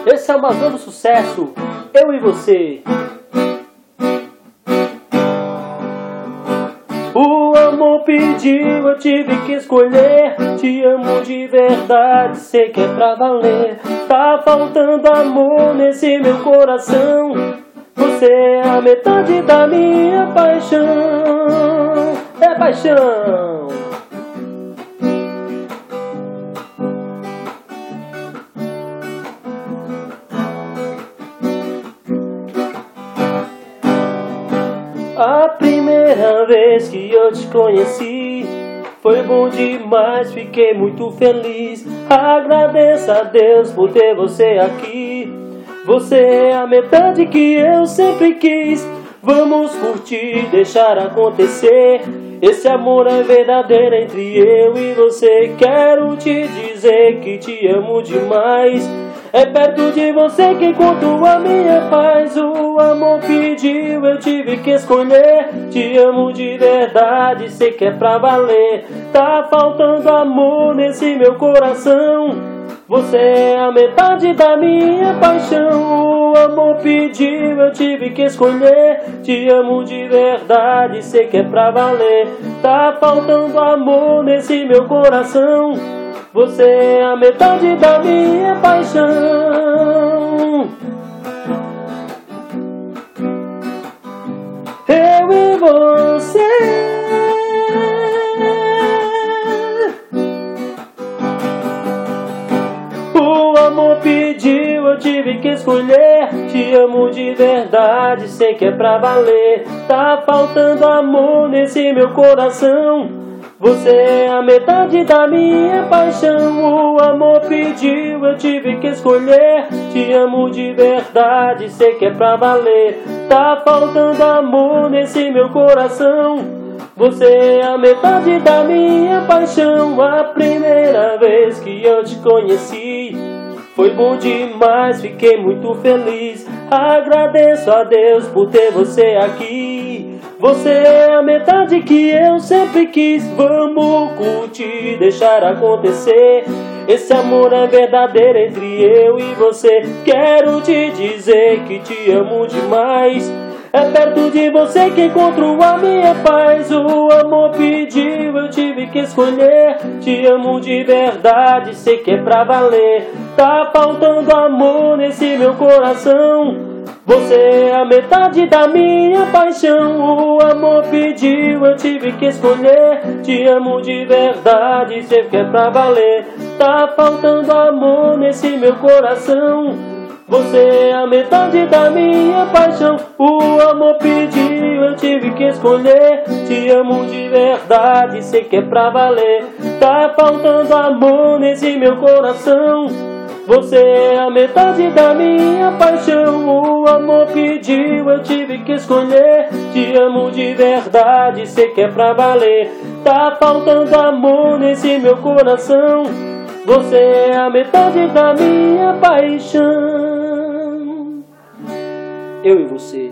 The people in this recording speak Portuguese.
Esse é o mais novo sucesso, Eu e Você. O amor pediu, eu tive que escolher. Te amo de verdade, sei que é pra valer. Tá faltando amor nesse meu coração. Você é a metade da minha paixão. É paixão. A primeira vez que eu te conheci foi bom demais, fiquei muito feliz. Agradeço a Deus por ter você aqui. Você é a metade que eu sempre quis. Vamos curtir, deixar acontecer. Esse amor é verdadeiro entre eu e você. Quero te dizer que te amo demais. É perto de você que encontro a minha paz. O amor pediu, eu tive que escolher. Te amo de verdade, sei que é pra valer. Tá faltando amor nesse meu coração. Você é a metade da minha paixão. O amor pediu, eu tive que escolher. Te amo de verdade, sei que é pra valer. Tá faltando amor nesse meu coração. Você é a metade da minha paixão. Eu e você. O amor pediu, eu tive que escolher. Te amo de verdade, sei que é pra valer. Tá faltando amor nesse meu coração. Você é a metade da minha paixão. O amor pediu, eu tive que escolher. Te amo de verdade, sei que é pra valer. Tá faltando amor nesse meu coração. Você é a metade da minha paixão. A primeira vez que eu te conheci foi bom demais, fiquei muito feliz. Agradeço a Deus por ter você aqui. Você é a metade que eu sempre quis. Vamos curtir, deixar acontecer. Esse amor é verdadeiro entre eu e você. Quero te dizer que te amo demais. É perto de você que encontro a minha paz. O amor pediu, eu tive que escolher. Te amo de verdade, sei que é pra valer. Tá faltando amor nesse meu coração. Você é a metade da minha paixão. O amor pediu, eu tive que escolher. Te amo de verdade, sei que é pra valer. Tá faltando amor nesse meu coração. Você é a metade da minha paixão. O amor pediu, eu tive que escolher. Te amo de verdade, sei que é pra valer. Tá faltando amor nesse meu coração. Você é a metade da minha paixão. O amor pediu, eu tive que escolher. Te amo de verdade, sei que é pra valer. Tá faltando amor nesse meu coração. Você é a metade da minha paixão. Eu e Você.